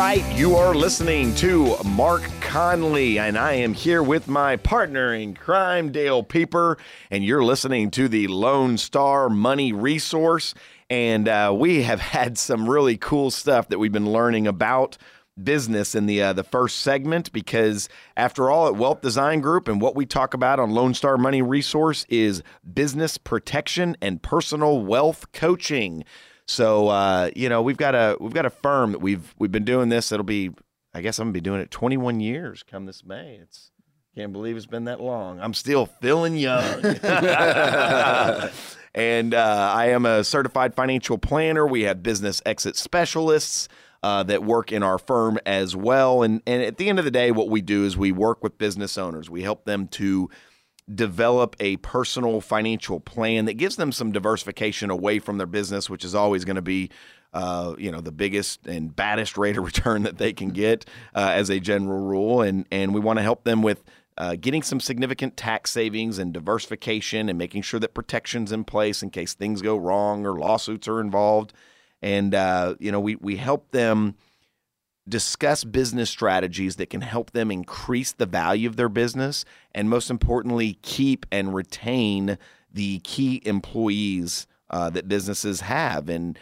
right, you are listening to Mark Conley, and I am here with my partner in crime, Dale Pieper, and you're listening to the Lone Star Money Resource, and we have had some really cool stuff that we've been learning about business in the first segment, because after all, at Wealth Design Group, and what we talk about on Lone Star Money Resource is business protection and personal wealth coaching. So, we've got a firm that we've been doing this. It'll be, I guess I'm going to be doing it 21 years come this May. Can't believe it's been that long. I'm still feeling young. And I am a certified financial planner. We have business exit specialists that work in our firm as well. And at the end of the day, what we do is we work with business owners. We help them to develop a personal financial plan that gives them some diversification away from their business, which is always going to be, the biggest and baddest rate of return that they can get as a general rule. And we want to help them with getting some significant tax savings and diversification and making sure that protection's in place in case things go wrong or lawsuits are involved. And, we help them discuss business strategies that can help them increase the value of their business and, most importantly, keep and retain the key employees that businesses have. And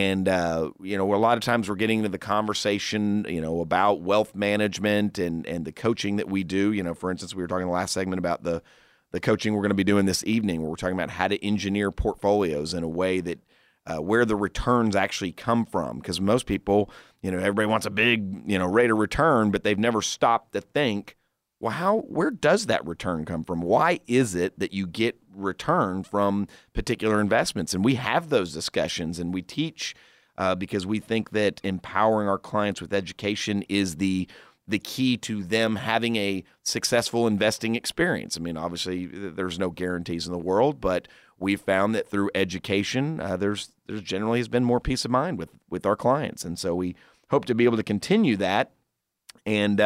a lot of times we're getting into the conversation, about wealth management and the coaching that we do. For instance, we were talking in the last segment about the coaching we're going to be doing this evening, where we're talking about how to engineer portfolios in a way that where the returns actually come from. Because most people, everybody wants a big, rate of return, but they've never stopped to think, well, where does that return come from? Why is it that you get return from particular investments? And we have those discussions, and we teach because we think that empowering our clients with education is the key to them having a successful investing experience. I mean, obviously, there's no guarantees in the world, but we've found that through education, there's generally has been more peace of mind with our clients. And so we hope to be able to continue that. And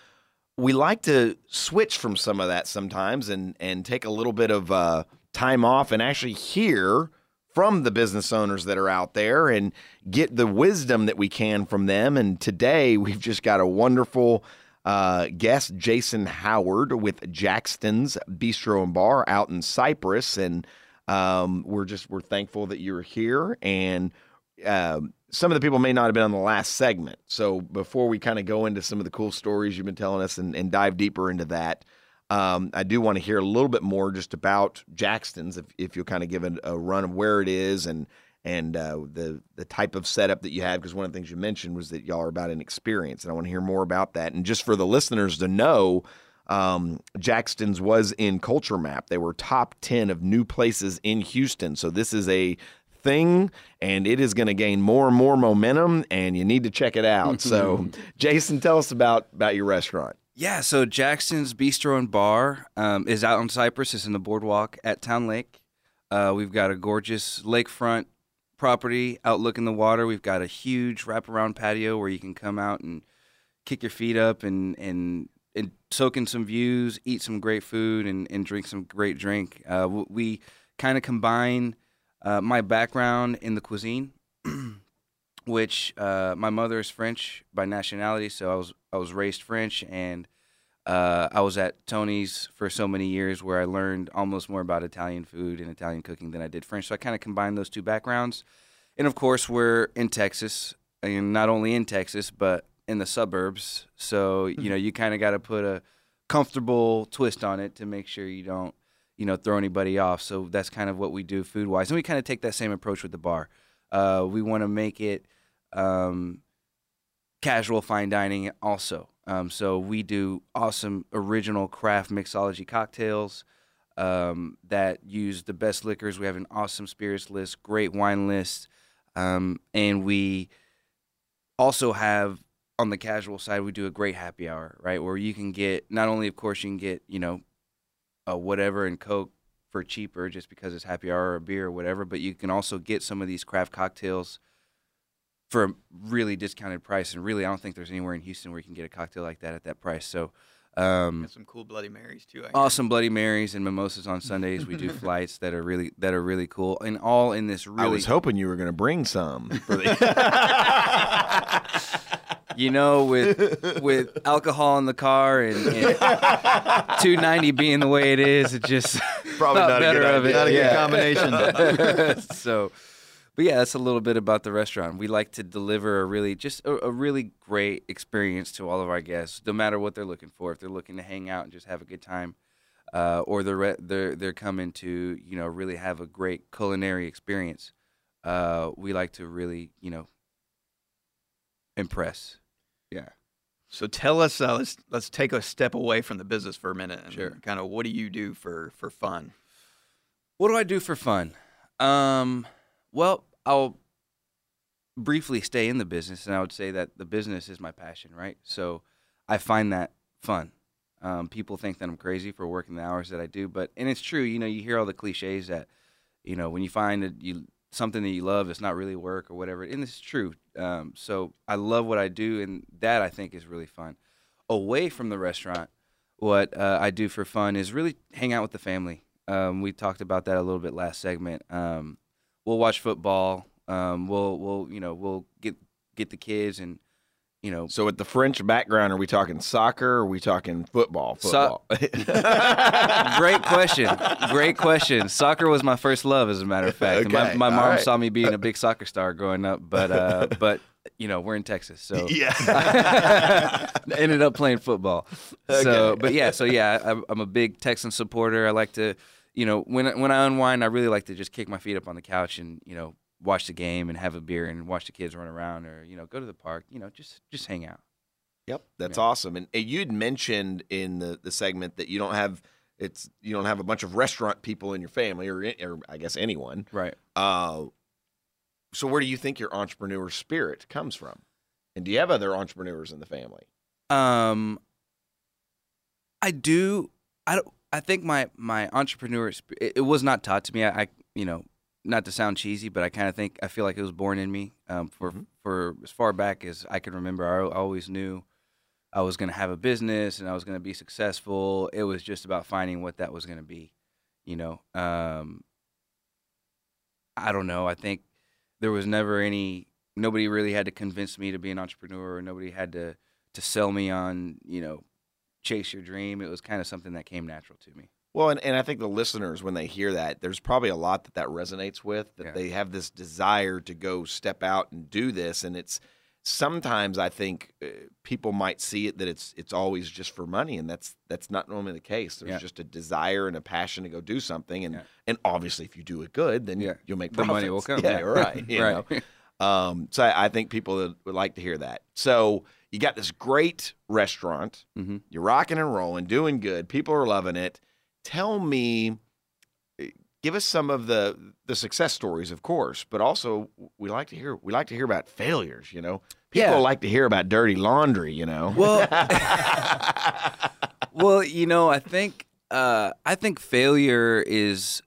we like to switch from some of that sometimes and take a little bit of time off and actually hear from the business owners that are out there and get the wisdom that we can from them. And today we've just got a wonderful guest, Jason Howard with Jackson's Bistro and Bar out in Cypress. And we're thankful that you're here. And some of the people may not have been on the last segment. So before we kind of go into some of the cool stories you've been telling us and dive deeper into that, I do want to hear a little bit more just about Jackson's, if you'll kind of give a run of where it is and the type of setup that you have, because one of the things you mentioned was that y'all are about an experience, and I want to hear more about that. And just for the listeners to know, Jackson's was in Culture Map. They were top 10 of new places in Houston. So this is a thing, and it is going to gain more and more momentum, and you need to check it out. So Jason, tell us about your restaurant. Yeah, so Jackson's Bistro and Bar is out on Cypress. It's in the boardwalk at Town Lake. We've got a gorgeous lakefront property, outlooking the water. We've got a huge wraparound patio where you can come out and kick your feet up and soak in some views, eat some great food, and drink some great drink. We kind of combine my background in the cuisine, which my mother is French by nationality, so I was raised French, and I was at Tony's for so many years where I learned almost more about Italian food and Italian cooking than I did French. So I kind of combined those two backgrounds. And, of course, we're in Texas, and not only in Texas, but in the suburbs. So, you kind of got to put a comfortable twist on it to make sure you don't, throw anybody off. So that's kind of what we do food-wise. And we kind of take that same approach with the bar. We want to make it casual fine dining also. So we do awesome original craft mixology cocktails that use the best liquors. We have an awesome spirits list, great wine list. And we also have, on the casual side, we do a great happy hour, right? Where you can get, not only, of course, you can get, a whatever and Coke for cheaper just because it's happy hour or a beer or whatever, but you can also get some of these craft cocktails for a really discounted price. And really, I don't think there's anywhere in Houston where you can get a cocktail like that at that price. So, got some cool Bloody Marys too. Awesome Bloody Marys and mimosas on Sundays. We do flights that are really cool, and all in this really. I was hoping you were going to bring some. For the you know, with alcohol in the car and 290 being the way it is, it just Probably not a better good of it. idea. Not a good combination. So, but yeah, that's a little bit about the restaurant. We like to deliver a really great experience to all of our guests, no matter what they're looking for. If they're looking to hang out and just have a good time, or they're coming to really have a great culinary experience, we like to really impress. Yeah. So tell us, let's take a step away from the business for a minute. And Sure. Kind of what do you do for fun? What do I do for fun? Well, I'll briefly stay in the business, and I would say that the business is my passion, right? So I find that fun. People think that I'm crazy for working the hours that I do, and it's true. You hear all the cliches that, when you find that something that you love, it's not really work or whatever, and it's true. So I love what I do, and that I think is really fun. Away from the restaurant, what I do for fun is really hang out with the family. We talked about that a little bit last segment. We'll watch football. We'll get the kids and So with the French background, are we talking soccer or are we talking football? Great question. Soccer was my first love, as a matter of fact. Okay. And my mom All right. saw me being a big soccer star growing up, but we're in Texas, so Yeah. ended up playing football. Okay. I'm a big Texan supporter. I like to, when I unwind, I really like to just kick my feet up on the couch and watch the game and have a beer and watch the kids run around, or go to the park. Just hang out. Yep, that's Yeah. awesome. And you'd mentioned in the segment that you don't have a bunch of restaurant people in your family, or I guess anyone. Right. So where do you think your entrepreneur spirit comes from? And do you have other entrepreneurs in the family? I do. I think my entrepreneur it was not taught to me. I not to sound cheesy, but I feel like it was born in me. For as far back as I can remember, I always knew I was going to have a business and I was going to be successful. It was just about finding what that was going to be. I don't know. I think there was never nobody really had to convince me to be an entrepreneur, or nobody had to sell me on, chase your dream. It was kind of something that came natural to me. Well, and I think the listeners, when they hear that, there's probably a lot that resonates with, that Yeah. they have this desire to go step out and do this. And it's sometimes I think people might see it that it's always just for money, and that's not normally the case. There's Yeah. just a desire and a passion to go do something, and Yeah. and obviously if you do it good, then Yeah. you'll make The profits. money will come. Yeah, Yeah. right. you Right. know? So I think people would like to hear that. So you got this great restaurant, Mm-hmm. you're rocking and rolling, doing good, people are loving it. Tell me, give us some of the success stories, of course, but also we like to hear about failures. People Yeah. like to hear about dirty laundry. Well, I think failure is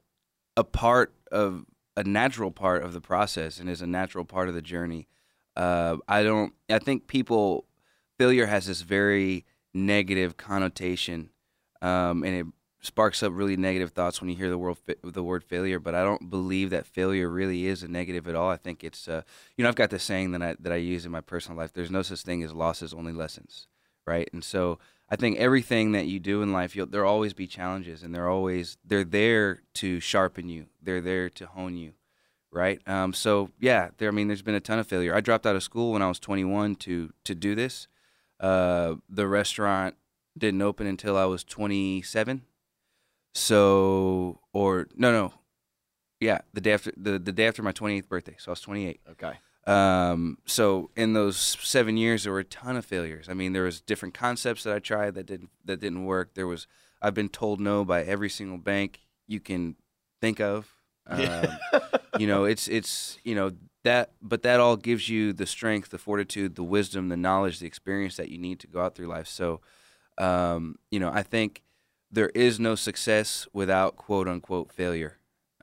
a natural part of the process and is a natural part of the journey. I think failure has this very negative connotation, and it sparks up really negative thoughts when you hear the word failure. But I don't believe that failure really is a negative at all. I think it's, I've got this saying that I use in my personal life. There's no such thing as losses, only lessons, right? And so I think everything that you do in life, there'll always be challenges, and they're there to sharpen you. They're there to hone you, right? There's been a ton of failure. I dropped out of school when I was 21 to do this. The restaurant didn't open until I was 27. So, the day after my 28th birthday. So I was 28. Okay. So in those 7 years, there were a ton of failures. I mean, there was different concepts that I tried that didn't work. I've been told no by every single bank you can think of. But that all gives you the strength, the fortitude, the wisdom, the knowledge, the experience that you need to go out through life. So, I think there is no success without quote unquote failure.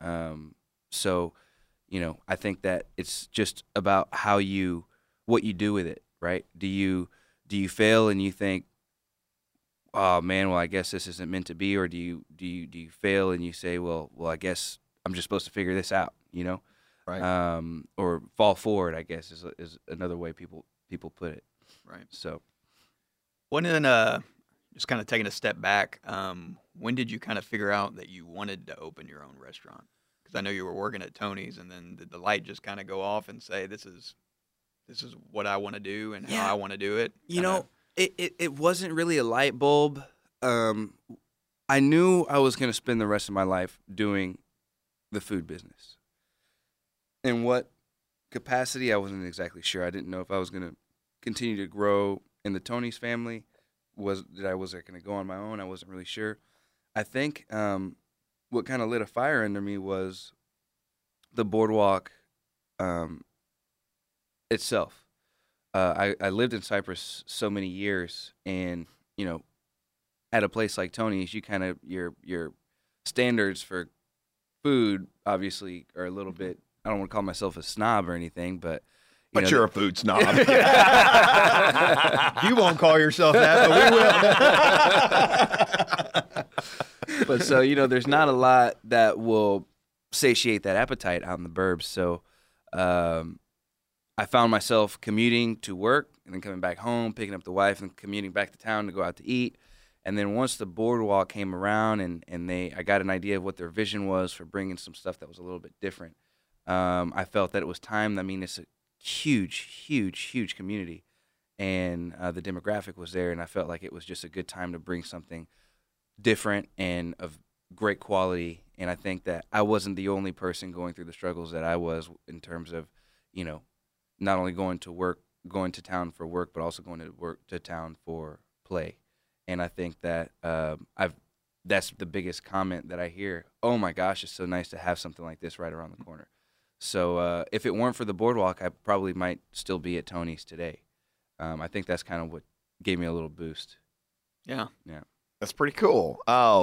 I think that it's just about what you do with it, right? Do you fail and you think, oh man, well I guess this isn't meant to be, or do you fail and you say, well I guess I'm just supposed to figure this out, Right. or fall forward, I guess is another way people put it. Right. So When just kind of taking a step back, when did you kind of figure out that you wanted to open your own restaurant? Because I know you were working at Tony's, and then did the light just kind of go off and say, "This is what I want to do and how I want to do it"? You know, it wasn't really a light bulb. I knew I was going to spend the rest of my life doing the food business. In what capacity, I wasn't exactly sure. I didn't know if I was going to continue to grow in the Tony's family. Was I going to go on my own? I wasn't really sure. I think what kind of lit a fire under me was the boardwalk itself. I lived in Cypress so many years, and you know, at a place like Tony's, you kind of your standards for food obviously are a little bit. I don't want to call myself a snob or anything, but You're a food snob. You won't call yourself that, but we will. But so there's not a lot that will satiate that appetite out in the burbs. So I found myself commuting to work and then coming back home, picking up the wife, and commuting back to town to go out to eat. And then once the boardwalk came around and I got an idea of what their vision was for bringing some stuff that was a little bit different, I felt that it was time. I mean, it's a huge community, and the demographic was there, and I felt like it was just a good time to bring something different and of great quality. And I think that I wasn't the only person going through the struggles that I was in terms of, not only going to town for work, but also going to town for play. And I think that that's the biggest comment that I hear. Oh my gosh, it's so nice to have something like this right around the corner. So if it weren't for the boardwalk, I probably might still be at Tony's today. I think that's kind of what gave me a little boost. Yeah. That's pretty cool.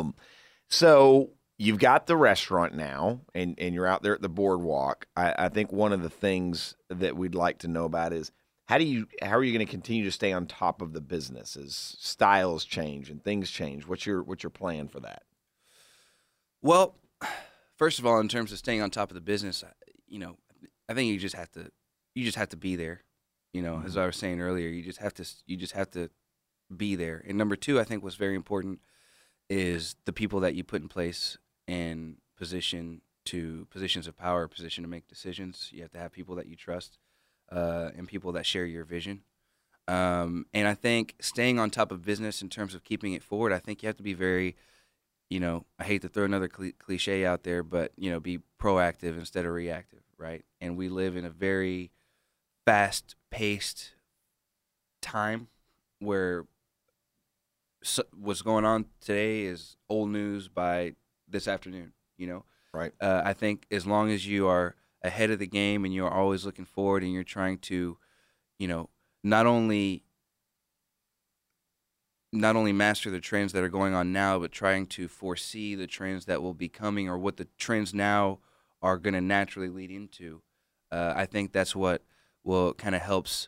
So you've got the restaurant now, and you're out there at the boardwalk. I think one of the things that we'd like to know about is how are you going to continue to stay on top of the business as styles change and things change? What's your plan for that? Well, first of all, in terms of staying on top of the business, I think you just have to be there. As I was saying earlier, you just have to be there. And number two, I think what's very important is the people that you put in place and positions of power, position to make decisions. You have to have people that you trust, and people that share your vision. And I think staying on top of business in terms of keeping it forward, I think you have to be very, I hate to throw another cliche out there, but, be proactive instead of reactive, right? And we live in a very fast-paced time where what's going on today is old news by this afternoon, Right. I think as long as you are ahead of the game and you're always looking forward and you're trying to, not only master the trends that are going on now, but trying to foresee the trends that will be coming or what the trends now are going to naturally lead into. I think that's what will kind of helps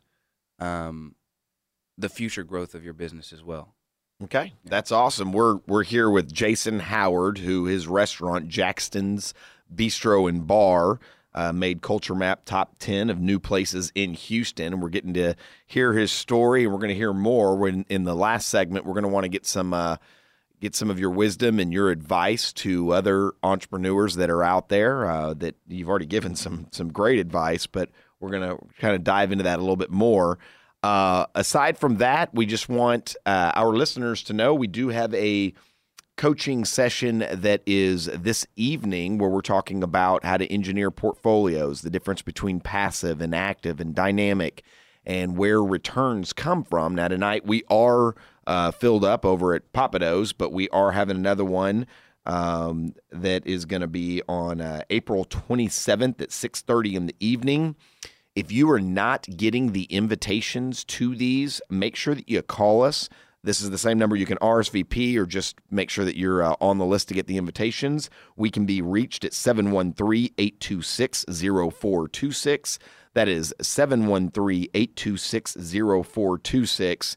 the future growth of your business as well. Okay, that's awesome. We're here with Jason Howard, who his restaurant Jackson's Bistro and Bar made Culture Map top 10 of new places in Houston, and we're getting to hear his story, and we're going to hear more. When in the last segment, we're going to want to get some of your wisdom and your advice to other entrepreneurs that are out there. That you've already given some great advice, but we're going to kind of dive into that a little bit more. Aside from that, we just want our listeners to know we do have a coaching session that is this evening where we're talking about how to engineer portfolios, the difference between passive and active and dynamic, and where returns come from. Now, tonight we are filled up over at Pappadeaux's, but we are having another one that is going to be on April 27th at 6:30 in the evening. If you are not getting the invitations to these, make sure that you call us. This is the same number. You can RSVP or just make sure that you're on the list to get the invitations. We can be reached at 713-826-0426. That is 713-826-0426.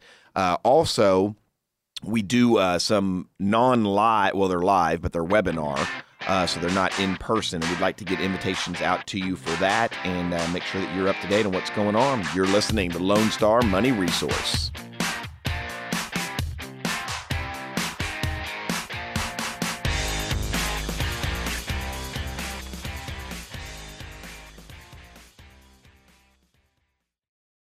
Also, we do some non-live, well, they're live, but they're webinar so they're not in person. And we'd like to get invitations out to you for that and make sure that you're up to date on what's going on. You're listening to Lone Star Money Resource.